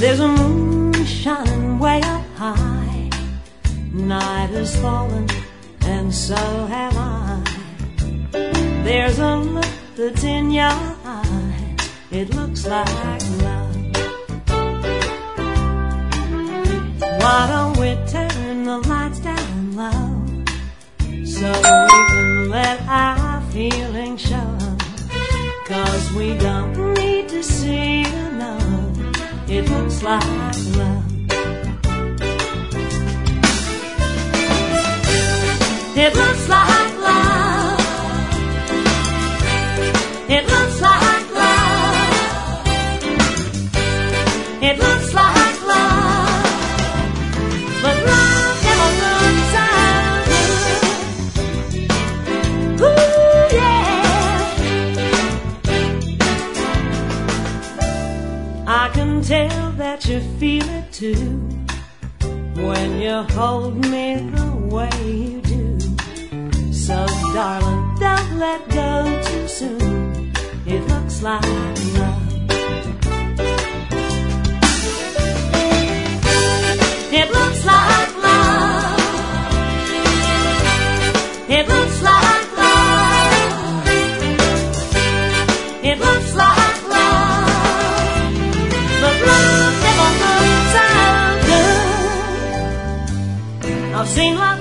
There's a moon shining way up high. Night has fallen and so have I. There's a look that's in your eyes. It looks like love. Why don't we turn the lights down low so we can let our feelings show? 'Cause we don't need to see to know it looks like love. It looks like love. It looks like love. It looks like love. But love never looks out good. Ooh, yeah. I can tell that you feel it too when you hold me the way you do. So darling, don't let go too soon. It looks like love. It looks like love. It looks like love. It looks like love. But love never looks out good. I've seen love